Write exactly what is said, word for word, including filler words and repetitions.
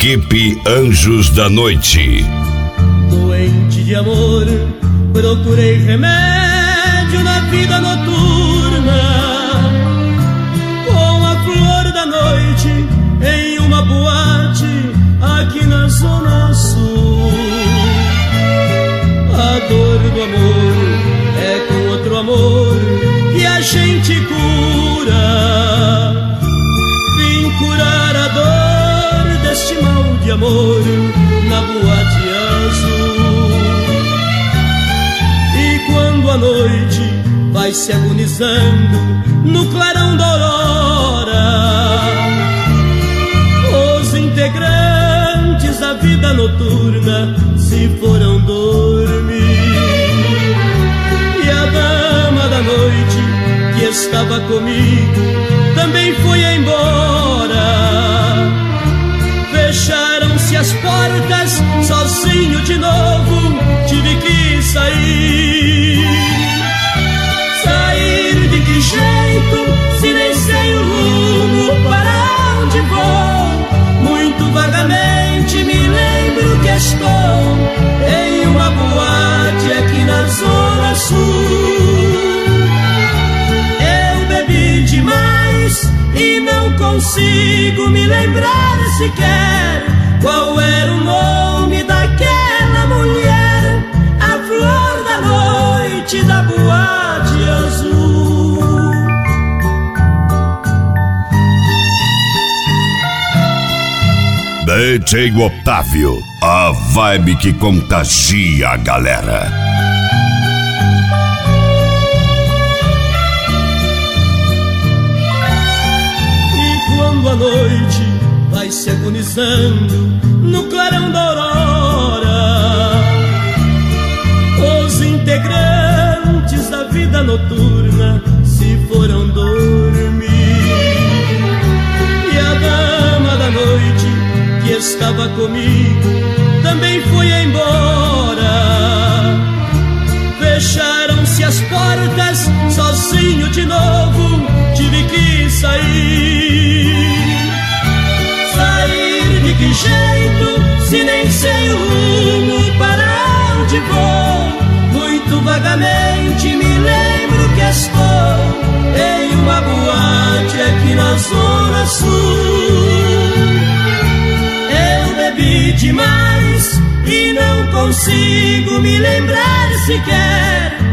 Equipe Anjos da Noite. Doente de amor, procurei remédio na vida noturna, com a flor da noite em uma boate aqui na Zona Sul. A dor do amor é com outro amor que a gente cura. Vim curar a dor deste mal de amor na boate azul. E quando a noite vai se agonizando no clarão da aurora, os integrantes da vida noturna se foram dormir. E a dama da noite que estava comigo também foi embora. Fecharam-se as portas, sozinho de novo tive que sair. Sair de que jeito, se nem sei o rumo para onde vou? Muito vagamente me lembro que estou em uma boate aqui na Zona Sul. Eu bebi demais e não consigo me lembrar sequer qual era o nome daquela mulher, a flor da noite da boate azul. D J Otávio, a vibe que contagia a galera. A noite vai se agonizando no clarão da aurora, os integrantes da vida noturna se foram dormir. E a dama da noite que estava comigo também foi embora. Fecharam-se as portas, sozinho de novo tive que sair. Sair de que jeito, se nem sei o rumo para onde vou? Muito vagamente me lembro que estou em uma boate aqui na Zona Sul. Eu bebi demais e não consigo me lembrar sequer